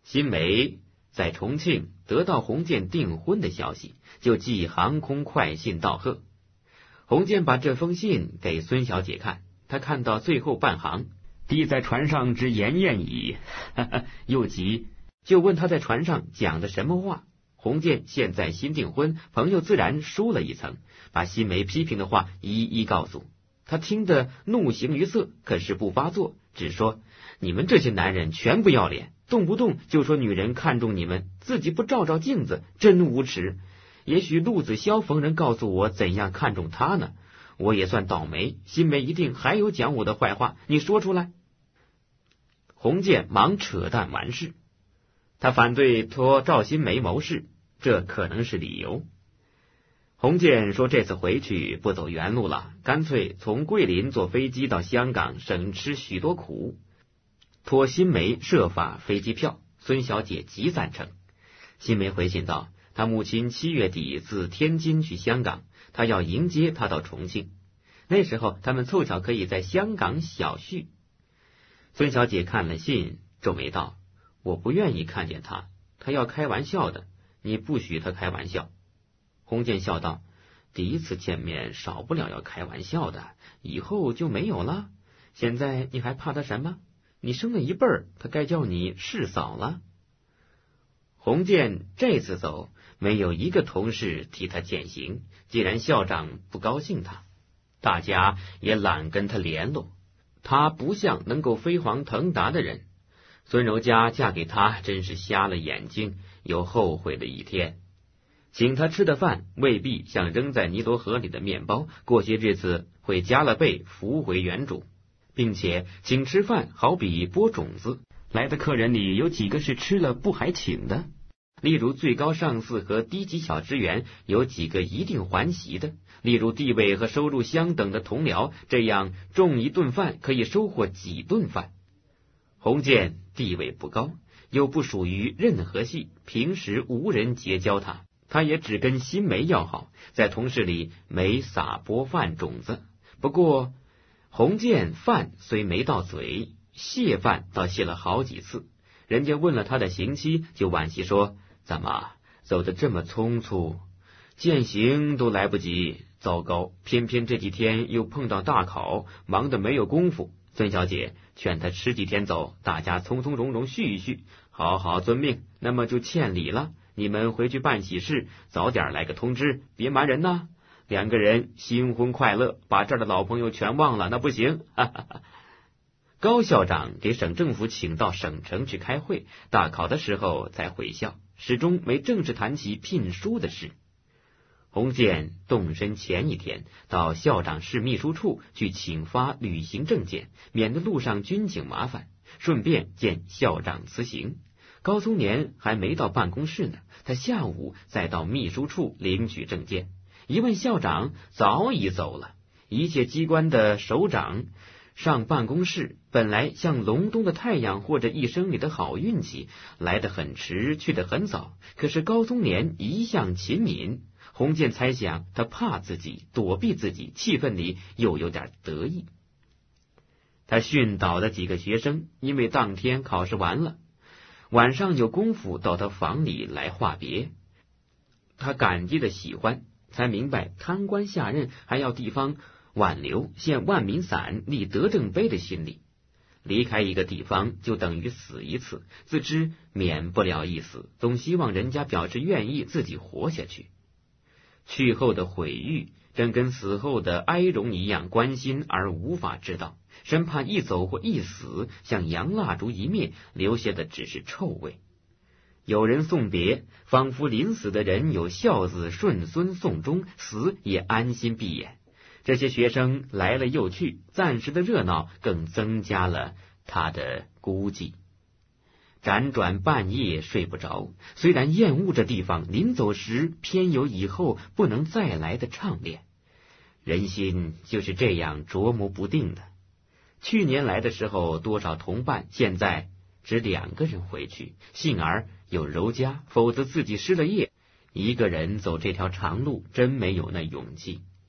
新梅在重庆得到洪建订婚的消息，就寄航空快信道贺。洪建把这封信给孙小姐看，她看到最后半行，弟在船上之言晏矣，又急，就问他在船上讲的什么话。洪建现在新订婚，朋友自然输了一层，把新梅批评的话一一告诉他，听得怒形于色，可是不发作，只说你们这些男人全不要脸，动不动就说女人看中你们，自己不照照镜子，真无耻。也许陆子萧逢人告诉我怎样看中他呢，我也算倒霉，新梅一定还有讲我的坏话，你说出来。洪建忙扯淡完事，他反对托赵新梅谋事，这可能是理由。洪建说这次回去不走原路了，干脆从桂林坐飞机到香港，省吃许多苦。托新梅设法飞机票，孙小姐极赞成。新梅回信道，她母亲7月底自天津去香港，她要迎接她到重庆，那时候他们凑巧可以在香港小叙。孙小姐看了信，皱眉道，我不愿意看见他，他要开玩笑的，你不许他开玩笑。洪建笑道，第一次见面少不了要开玩笑的，以后就没有了。现在你还怕他什么？你生了一辈儿，他该叫你世嫂了。洪建这次走，没有一个同事替他践行，既然校长不高兴他，大家也懒跟他联络。他不像能够飞黄腾达的人，孙柔嘉嫁给他真是瞎了眼睛，有后悔的一天。请他吃的饭未必像扔在尼罗河里的面包，过些日子会加了倍浮回原主，并且请吃饭好比播种子，来的客人里有几个是吃了不还请的，例如最高上司和低级小职员有几个一定还席的，例如地位和收入相等的同僚，这样种一顿饭可以收获几顿饭。洪建地位不高，又不属于任何系，平时无人结交他，他也只跟新梅要好，在同事里没撒播饭种子。不过洪建饭虽没到嘴，谢饭倒谢了好几次，人家问了他的刑期，就惋惜说，怎么走得这么匆促，践行都来不及，糟糕，偏偏这几天又碰到大考，忙得没有功夫。孙小姐劝他迟几天走，大家从从容容叙一叙，好好遵命，那么就欠礼了。你们回去办喜事，早点来个通知，别瞒人呐。两个人新婚快乐，把这儿的老朋友全忘了，那不行。哈哈哈。高校长给省政府请到省城去开会，大考的时候才回校，始终没正式谈起聘书的事。洪建动身前一天到校长室秘书处去请发旅行证件，免得路上军警麻烦，顺便见校长辞行。高松年还没到办公室呢，他下午再到秘书处领取证件，一问校长早已走了。一切机关的首长上办公室，本来像隆冬的太阳或者一生里的好运气，来得很迟，去得很早。可是高松年一向勤敏，洪建猜想他怕自己，躲避自己，气氛里又有点得意。他训导的几个学生因为当天考试完了，晚上有功夫到他房里来话别，他感激的喜欢，才明白贪官下任还要地方挽留，献万民伞，立德政碑的心理。离开一个地方就等于死一次，自知免不了一死，总希望人家表示愿意自己活下去。去后的毁誉正跟死后的哀荣一样关心而无法知道，生怕一走或一死，像洋蜡烛一灭，留下的只是臭味。有人送别，仿佛临死的人有孝子顺孙送终，死也安心闭眼。这些学生来了又去，暂时的热闹更增加了他的孤寂。辗转半夜睡不着，虽然厌恶这地方，临走时偏有以后不能再来的怅恋。人心就是这样琢磨不定的。去年来的时候多少同伴，现在只2个人回去，幸而有柔嘉，否则自己失了业，一个人走这条长路真没有那勇气。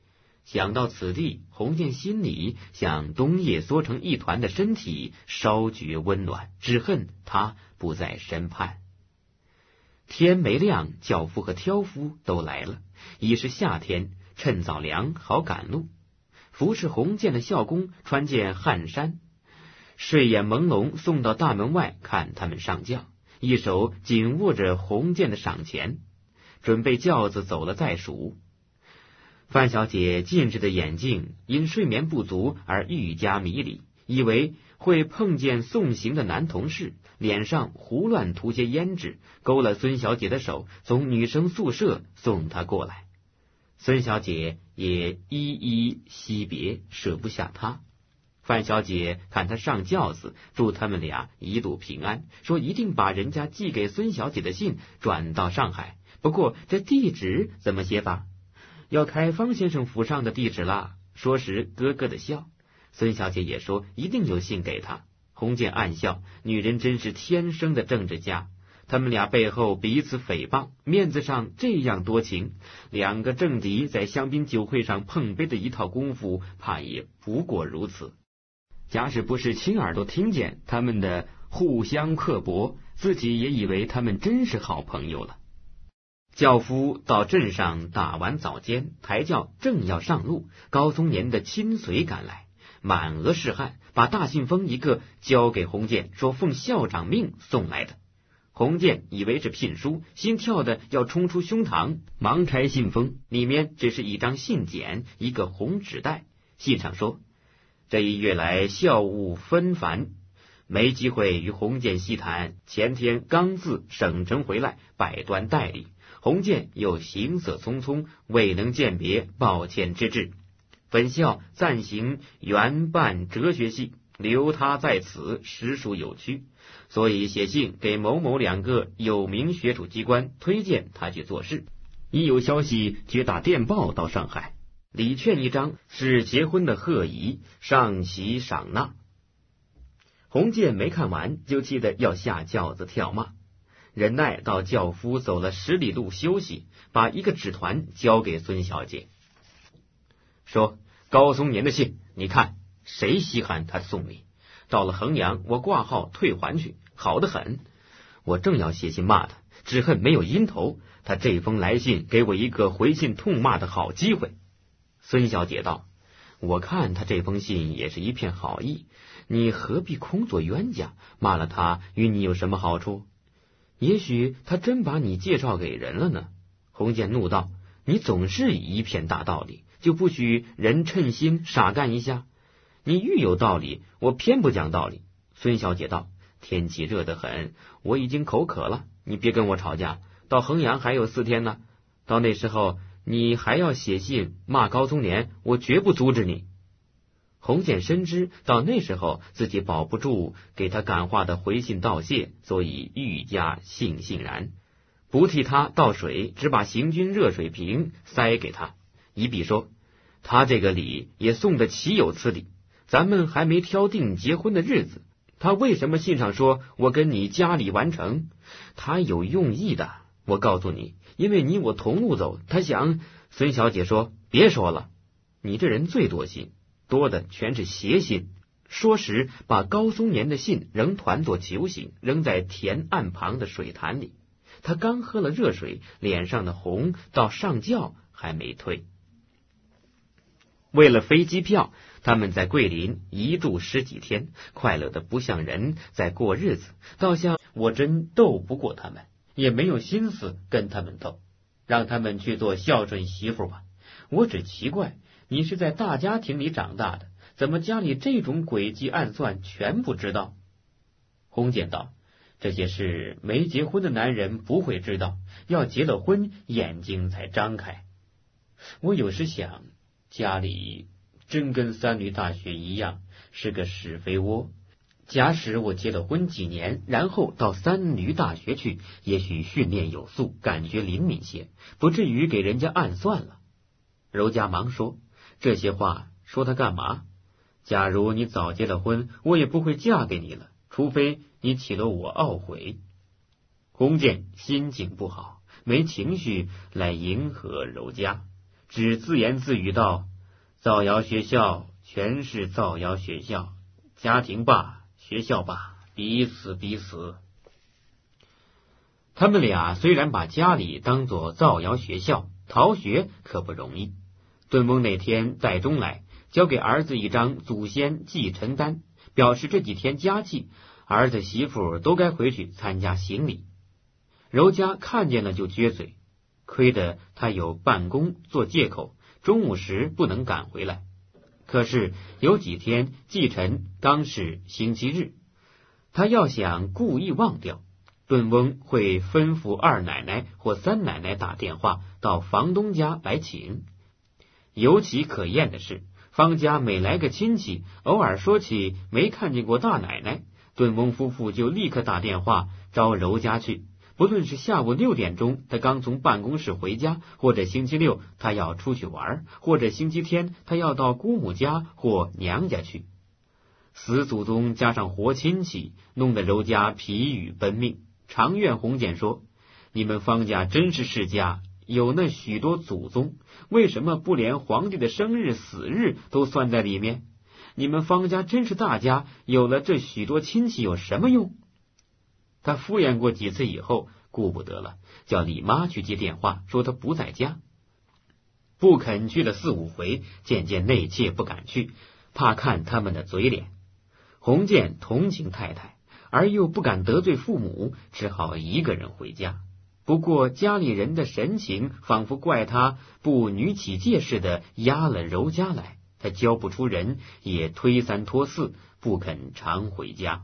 想到此地，洪建心里像冬夜缩成一团的身体稍觉温暖，只恨他不在身畔。天没亮，轿夫和挑夫都来了，已是夏天，趁早凉，好赶路。服侍洪建的校工穿件汗衫，睡眼朦胧送到大门外看他们上轿，一手紧握着洪建的赏钱，准备轿子走了再数。范小姐近视的眼睛因睡眠不足而愈加迷离，以为会碰见送行的男同事，脸上胡乱涂些胭脂，勾了孙小姐的手，从女生宿舍送她过来。孙小姐也依依惜别，舍不下她。范小姐看她上轿子，祝他们俩一路平安，说一定把人家寄给孙小姐的信转到上海，不过这地址怎么写法？要开方先生府上的地址啦。说时咯咯的笑。孙小姐也说一定有信给他。洪建暗笑，女人真是天生的政治家。他们俩背后彼此诽谤，面子上这样多情，两个政敌在香槟酒会上碰杯的一套功夫，怕也不过如此。假使不是亲耳朵听见他们的互相刻薄，自己也以为他们真是好朋友了。轿夫到镇上打完早间，抬轿正要上路，高松年的亲随赶来，满额是汗，把大信封一个交给洪建，说奉校长命送来的。洪建以为是聘书，心跳的要冲出胸膛，忙拆信封，里面只是一张信简，一个红纸袋。信上说，这一月来校务纷繁，没机会与洪建细谈，前天刚自省城回来，百端代理。洪建又行色匆匆，未能鉴别，抱歉之至。本校暂行原办哲学系，留他在此实属有屈，所以写信给某某两个有名学术机关，推荐他去做事。一有消息，决打电报到上海。礼券一张，是结婚的贺仪，上席赏纳。洪建没看完，就气得要下轿子跳骂。忍耐到轿夫走了10里路休息，把一个纸团交给孙小姐，说高松年的信，你看谁稀罕他送你？到了衡阳，我挂号退还去，好得很。我正要写信骂他，只恨没有因头，他这封来信给我一个回信痛骂的好机会。孙小姐道，我看他这封信也是一片好意，你何必空做冤家？骂了他与你有什么好处？也许他真把你介绍给人了呢。洪建怒道，你总是一片大道理，就不许人称心傻干一下？你愈有道理，我偏不讲道理。孙小姐道，天气热得很，我已经口渴了，你别跟我吵架，到衡阳还有4天呢，到那时候你还要写信骂高松年，我绝不阻止你。洪建深知到那时候自己保不住给他感化的回信道谢，所以愈加悻然，不替他倒水，只把行军热水瓶塞给他，一笔说，他这个礼也送得岂有此理，咱们还没挑定结婚的日子，他为什么信上说我跟你家里完成？他有用意的，我告诉你，因为你我同路走，他想。孙小姐说，别说了，你这人最多心，多的全是邪心。说时把高松年的信仍团作球形，扔在田岸旁的水潭里。他刚喝了热水，脸上的红到上轿还没退。为了飞机票，他们在桂林一住10几天，快乐的不像人在过日子，倒像我真斗不过他们，也没有心思跟他们斗，让他们去做孝顺媳妇吧。我只奇怪，你是在大家庭里长大的，怎么家里这种诡计暗算全不知道？洪建道，这些事没结婚的男人不会知道，要结了婚眼睛才张开。我有时想，家里真跟三闾大学一样，是个是非窝。假使我结了婚几年，然后到三闾大学去，也许训练有素，感觉灵敏些，不至于给人家暗算了。柔家忙说，这些话说他干嘛？假如你早结了婚，我也不会嫁给你了，除非你起了我懊悔。洪建心情不好，没情绪来迎合柔家，只自言自语道， 造谣学校全是造谣学校，家庭罢，学校罢，彼此彼死。他们俩虽然把家里当作造谣学校，逃学可不容易。顿翁那天带钟来，交给儿子一张祖先继承单，表示这几天家祭，儿子媳妇都该回去参加行礼。柔家看见了就撅嘴，亏得他有办公做借口，中午时不能赶回来。可是有几天继承刚是星期日，他要想故意忘掉，顿翁会吩咐二奶奶或三奶奶打电话到房东家来请。尤其可厌的是，方家每来个亲戚，偶尔说起没看见过大奶奶，顿翁夫妇就立刻打电话招柔家去。不论是下午6点钟他刚从办公室回家，或者星期六他要出去玩，或者星期天他要到姑母家或娘家去。死祖宗加上活亲戚，弄得柔家疲于奔命。常怨洪建说，你们方家真是世家，有那许多祖宗，为什么不连皇帝的生日死日都算在里面？你们方家真是大家，有了这许多亲戚有什么用？他敷衍过几次以后，顾不得了，叫李妈去接电话，说他不在家。不肯去了4、5回，渐渐内怯不敢去，怕看他们的嘴脸。洪建同情太太，而又不敢得罪父母，只好一个人回家。不过家里人的神情仿佛怪他不女起戒似的压了柔家来，他教不出人，也推3拖4，不肯常回家。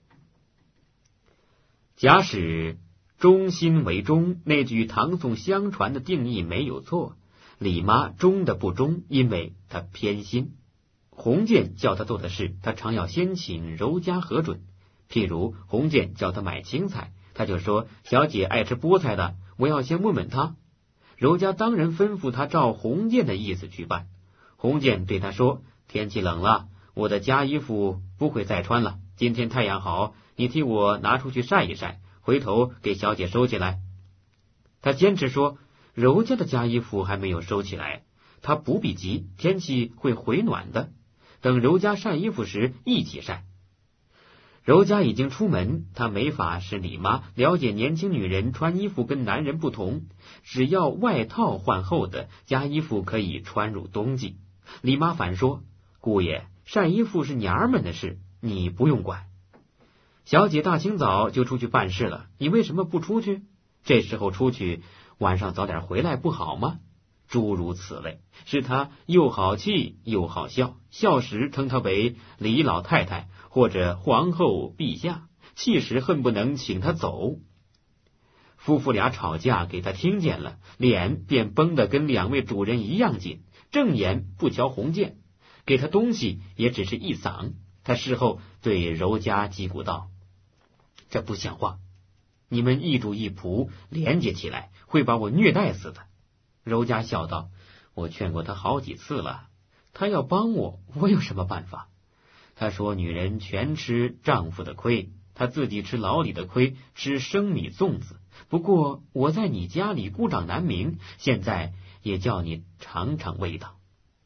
假使忠心为忠，那句唐宋相传的定义没有错，李妈忠的不忠，因为他偏心。洪建叫他做的事，他常要先请柔家核准。譬如洪建叫他买青菜，他就说小姐爱吃菠菜的，我要先问问他。柔家当然吩咐他照洪建的意思去办。洪建对他说，天气冷了，我的家衣服不会再穿了，今天太阳好，你替我拿出去晒一晒，回头给小姐收起来。他坚持说，柔家的家衣服还没有收起来，他不必急，天气会回暖的，等柔家晒衣服时一起晒。柔家已经出门，他没法使李妈了解年轻女人穿衣服跟男人不同，只要外套换厚的，家衣服可以穿入冬季。李妈反说，姑爷，晒衣服是娘儿们的事，你不用管。小姐大清早就出去办事了，你为什么不出去？这时候出去，晚上早点回来不好吗？诸如此类，使他又好气又好笑，笑时称他为李老太太或者皇后陛下，气时恨不能请他走。夫妇俩吵架给他听见了，脸便绷得跟2位主人一样紧，正眼不瞧洪建，给他东西也只是一搡。他事后对柔家击鼓道，这不像话，你们一主一仆连结起来，会把我虐待死的。柔家笑道，我劝过他好几次了，他要帮我，我有什么办法？他说女人全吃丈夫的亏，他自己吃牢里的亏，吃生米粽子。不过我在你家里孤掌难鸣，现在也叫你尝尝味道。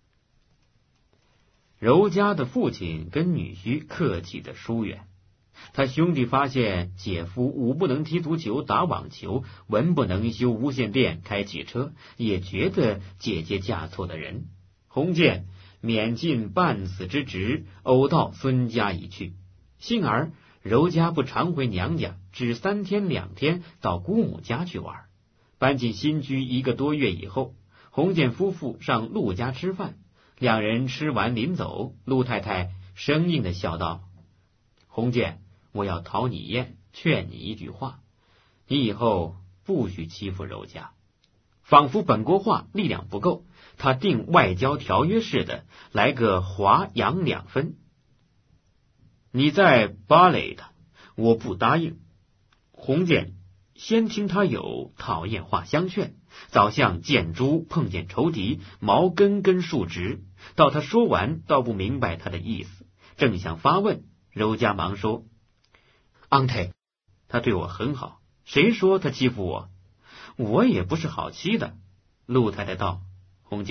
柔家的父亲跟女婿客气的疏远，他兄弟发现姐夫武不能踢足球打网球，文不能修无线电开汽车，也觉得姐姐嫁错的人。洪建免尽半死之职，偶到孙家已去。幸而柔家不常回娘家，只3天2天到姑母家去玩。搬进新居1个多月以后，洪建夫妇上陆家吃饭，2人吃完临走，陆太太生硬的笑道，洪建，我要讨你厌，劝你一句话，你以后不许欺负柔家。仿佛本国话力量不够，他定外交条约似的，来个华洋2分。你在芭蕾的，我不答应。洪建先听他有讨厌话相劝，早像见猪碰见仇敌，毛根根竖直，到他说完倒不明白他的意思，正想发问，柔家忙说，昂太，他对我很好，谁说他欺负我？我也不是好欺的。陆太太道，洪建，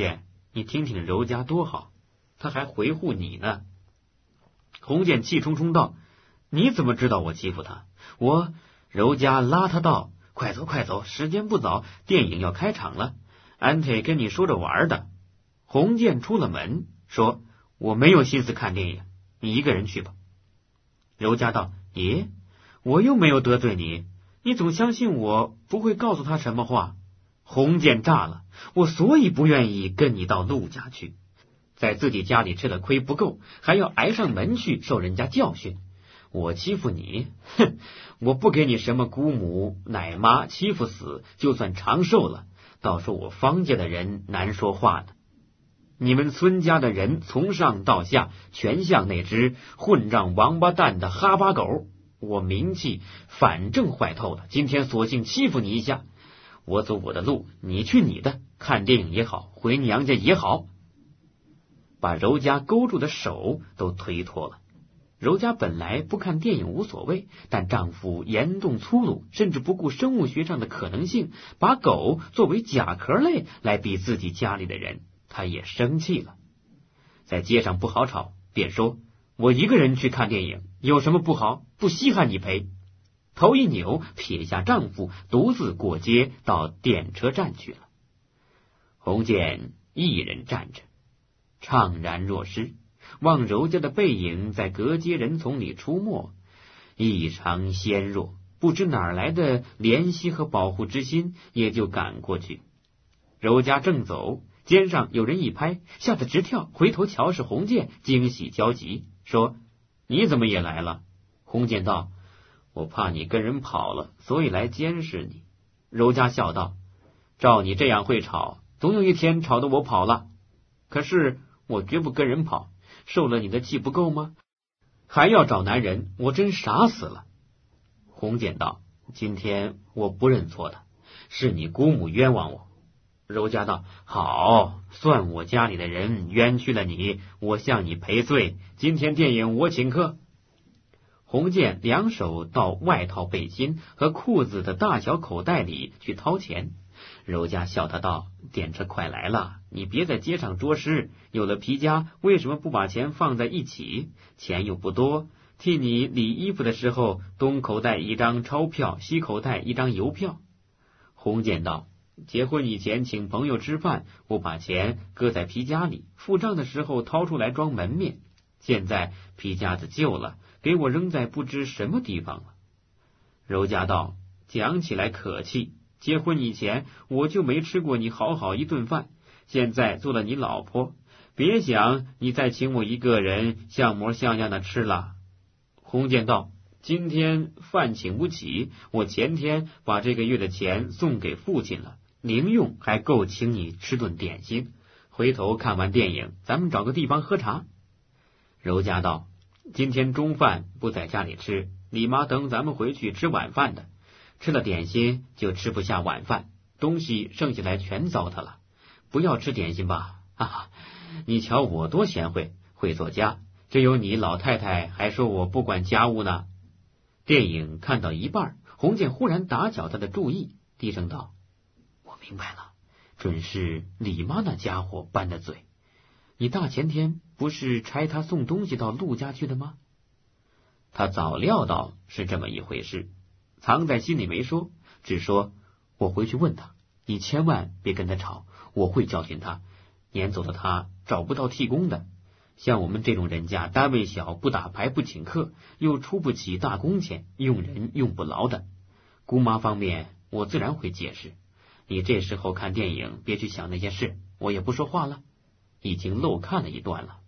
你听听柔家多好，他还回护你呢。洪建气冲冲道：你怎么知道我欺负他？柔家拉他道：快走快走，时间不早，电影要开场了，安忒跟你说着玩的。洪建出了门说：我没有心思看电影，你一个人去吧。柔家道：爷，我又没有得罪你，你总相信我不会告诉他什么话。洪建炸了，我所以不愿意跟你到陆家去，在自己家里吃了亏不够，还要挨上门去受人家教训。我欺负你，哼！我不给你什么姑母奶妈欺负死，就算长寿了，倒说我方家的人难说话的。你们孙家的人从上到下全像那只混账王八蛋的哈巴狗，我名气反正坏透了，今天索性欺负你一下。我走我的路，你去你的，看电影也好，回娘家也好。把柔家勾住的手都推脱了。柔家本来不看电影无所谓，但丈夫严重粗鲁，甚至不顾生物学上的可能性，把狗作为甲壳类来比自己家里的人，她也生气了。在街上不好吵，便说：我一个人去看电影，有什么不好？不稀罕你陪。头一扭，撇下丈夫，独自过街到电车站去了。洪建一人站着，怅然若失，望柔家的背影在隔街人丛里出没，异常纤弱，不知哪儿来的怜惜和保护之心，也就赶过去。柔家正走，肩上有人一拍，吓得直跳，回头瞧是洪建，惊喜焦急，说：你怎么也来了？洪建道：我怕你跟人跑了，所以来监视你。柔家笑道：照你这样会吵，总有一天吵得我跑了。可是我绝不跟人跑，受了你的气不够吗？还要找男人，我真傻死了。洪建道：今天我不认错的，是你姑母冤枉我。柔家道：好，算我家里的人冤屈了你，我向你赔罪，今天电影我请客。洪建两手到外套背心和裤子的大小口袋里去掏钱。柔家笑他道：电车快来了，你别在街上捉尸，有了皮夹，为什么不把钱放在一起？钱又不多，替你理衣服的时候，东口袋一张钞票，西口袋一张邮票。洪建道：结婚以前请朋友吃饭，我把钱搁在皮夹里，付账的时候掏出来装门面，现在皮夹子旧了，给我扔在不知什么地方了。柔家道：讲起来可气，结婚以前我就没吃过你好一顿饭，现在做了你老婆，别想你再请我一个人像模像样的吃了。洪建道：今天饭请不起，我前天把这个月的钱送给父亲了，零用还够请你吃顿点心，回头看完电影咱们找个地方喝茶。柔家道：今天中饭不在家里吃，李妈等咱们回去吃晚饭的，吃了点心就吃不下晚饭，东西剩下来全糟蹋了，不要吃点心吧。你瞧我多贤惠，会做家，只有你老太太还说我不管家务呢。电影看到一半，洪建忽然打搅他的注意，低声道：我明白了，准是李妈那家伙拌的嘴。你大前天不是差他送东西到陆家去的吗？他早料到是这么一回事，藏在心里没说，只说：我回去问他，你千万别跟他吵，我会教训他，撵走了他找不到替工的。像我们这种人家，单位小，不打牌不请客，又出不起大工钱，用人用不牢的。姑妈方面我自然会解释，你这时候看电影别去想那些事，我也不说话了，已经漏看了一段了。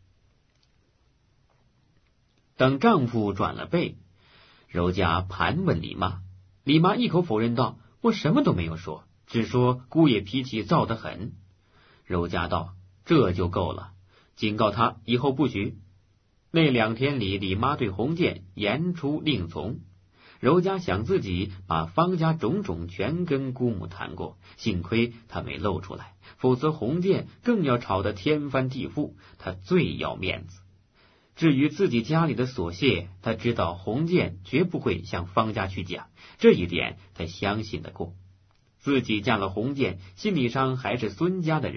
等丈夫转了背，柔家盘问李妈，李妈一口否认道：我什么都没有说，只说姑爷脾气躁得很。柔家道：这就够了，警告他以后不许。那2天里，李妈对洪建言出令从。柔家想自己把方家种种全跟姑母谈过，幸亏他没露出来，否则洪建更要吵得天翻地覆，他最要面子。至于自己家里的琐屑，他知道洪建绝不会向方家去讲，这一点他相信得过。自己嫁了洪建，心理上还是孙家的人，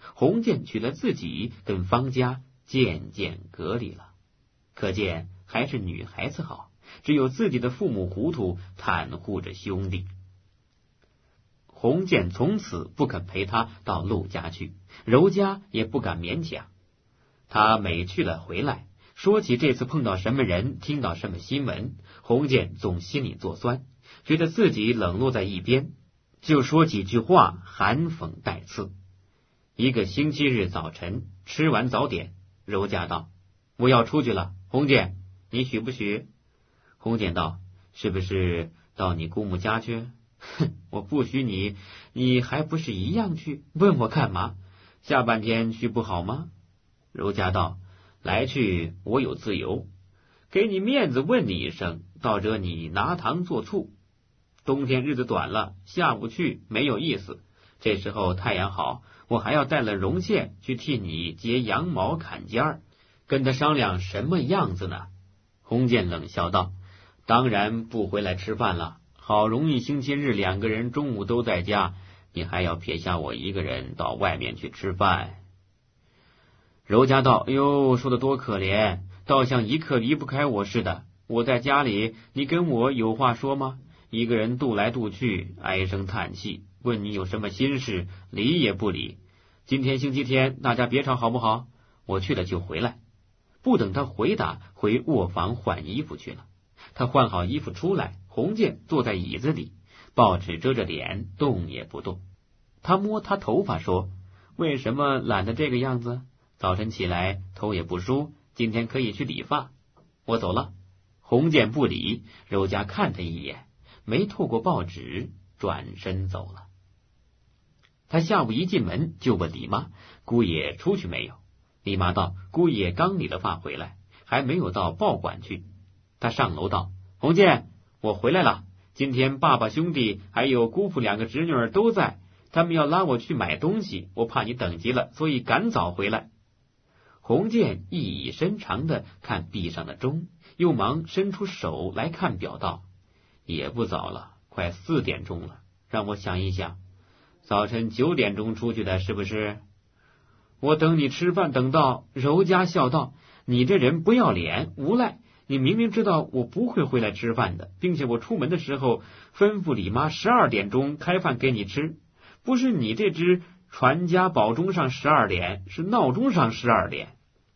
洪建娶了自己，跟方家渐渐隔离了。可见还是女孩子好，只有自己的父母糊涂，袒护着兄弟。洪建从此不肯陪他到陆家去，柔家也不敢勉强。他每去了回来，说起这次碰到什么人，听到什么新闻，洪建总心里作酸，觉得自己冷落在一边，就说几句话含讽带刺。一个星期日早晨，吃完早点，柔家道：“我要出去了，洪建，你许不许？”洪建道：“是不是到你姑母家去？”“哼，我不许你，你还不是一样去？问我干嘛？下半天去不好吗？”柔家道：“来去我有自由，给你面子问你一声，到这你拿糖做醋。冬天日子短了，下午去没有意思，这时候太阳好，我还要带了绒线去替你结羊毛坎肩儿，跟他商量什么样子呢？”洪建冷笑道：“当然不回来吃饭了，好容易星期日2个人中午都在家，你还要撇下我一个人到外面去吃饭。”柔家道：“哎呦，说的多可怜，倒像一刻离不开我似的。我在家里，你跟我有话说吗？一个人踱来踱去，唉声叹气，问你有什么心事，理也不理。今天星期天，大家别吵好不好？我去了就回来。”不等他回答，回卧房换衣服去了。他换好衣服出来，洪建坐在椅子里，报纸遮着脸，动也不动。他摸他头发说：“为什么懒得这个样子？早晨起来头也不梳，今天可以去理发。我走了。”洪建不理，柔家看他一眼，没透过报纸，转身走了。他下午一进门就问李妈：“姑爷出去没有？”李妈道：“姑爷刚理了发回来，还没有到报馆去。”他上楼道：“洪建，我回来了。今天爸爸兄弟还有姑父2个侄女儿都在，他们要拉我去买东西，我怕你等急了，所以赶早回来。”洪建意义深长的看壁上的钟，又忙伸出手来看表道：“也不早了，快4点钟了，让我想一想，早晨9点钟出去的是不是？我等你吃饭等到。”柔家笑道：“你这人不要脸，无赖！你明明知道我不会回来吃饭的，并且我出门的时候吩咐李妈12点钟开饭给你吃，不是你这只传家宝钟上12点，是闹钟上12点。”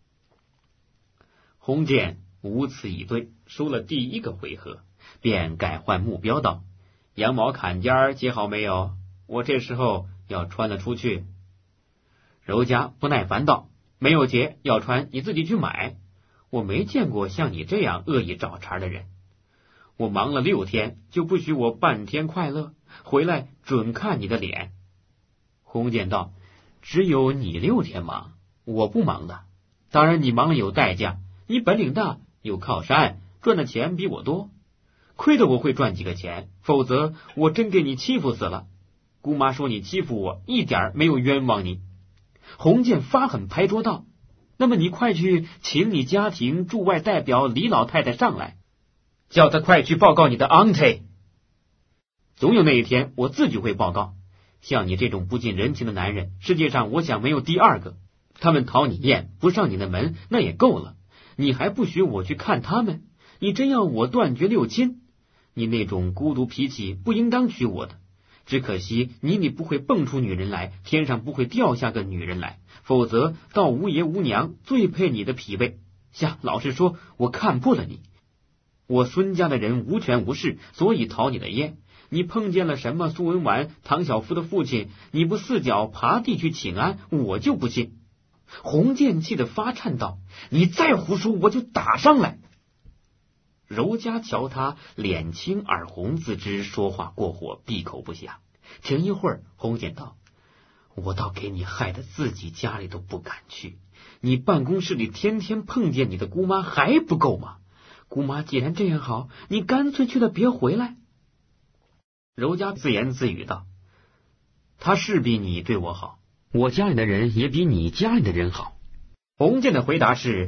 洪建无词以对，输了第1个回合，便改换目标道：“羊毛坎肩结好没有？我这时候要穿了出去。”柔家不耐烦道：“没有结，要穿你自己去买。我没见过像你这样恶意找茬的人。我忙了6天，就不许我半天快乐，回来准看你的脸。”洪建道：“只有你6天忙，我不忙的。当然你忙了有代价，你本领大，有靠山，赚的钱比我多。亏得我会赚几个钱，否则我真给你欺负死了。姑妈说你欺负我，一点没有冤枉你。”洪建发狠拍桌道：“那么你快去请你家庭驻外代表李老太太上来，叫她快去报告你的 auntie。总有那一天，我自己会报告。像你这种不近人情的男人，世界上我想没有第2个。他们讨你厌，不上你的门，那也够了，你还不许我去看他们？你真要我断绝6亲？你那种孤独脾气不应当娶我的。只可惜你里不会蹦出女人来，天上不会掉下个女人来，否则到无爷无娘最配你的脾胃。下，老实说，我看破了你。我孙家的人无权无势，所以讨你的厌。你碰见了什么苏文纨、唐晓芙的父亲，你不4脚爬地去请安，我就不信。”洪建气得发颤道：“你再胡说，我就打上来。”柔家瞧他脸青耳红，自知说话过火，闭口不下。停一会儿，洪建道：“我倒给你害得自己家里都不敢去。你办公室里天天碰见你的姑妈还不够吗？姑妈既然这样好，你干脆去了别回来。”柔家自言自语道：“他是比你对我好，我家里的人也比你家里的人好。”洪建的回答是：“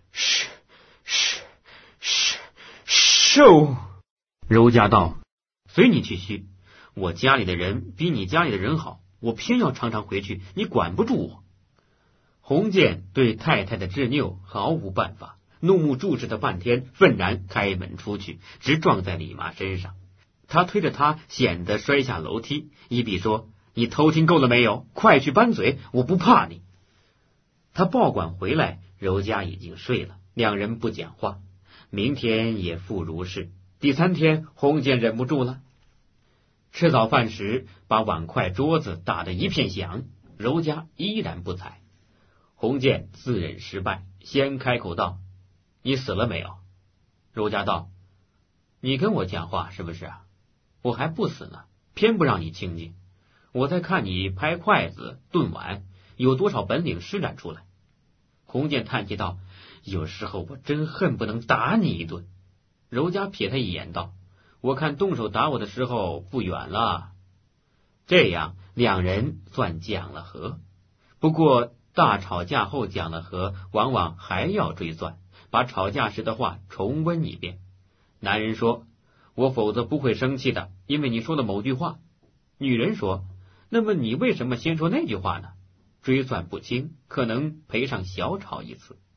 受。”柔家道：“随你去虚，我家里的人比你家里的人好，我偏要常常回去，你管不住我。 洪建对太太的执拗毫无办法，怒目注视他半天，愤然开门出去，直撞在李麻身上。他推着他，险得摔下楼梯，一笔说：“你偷听够了没有？快去搬嘴，我不怕你。”他报管回来，柔家已经睡了，两人不讲话。明天也复如是。第3天，洪建忍不住了，吃早饭时把碗筷桌子打得一片响，柔家依然不睬。洪建自认失败，先开口道：“你死了没有？”柔家道：“你跟我讲话是不是？我还不死呢，偏不让你清静。我在看你拍筷子炖碗，有多少本领施展出来。”洪建叹气道：“有时候我真恨不能打你一顿。”柔家瞥他一眼道：“我看动手打我的时候不远了。”这样两人算讲了和。不过大吵架后讲了和，往往还要追算，把吵架时的话重温一遍。男人说：“我否则不会生气的，因为你说了某句话。”女人说：“那么你为什么先说那句话呢？”追算不清，可能赔上小吵一次。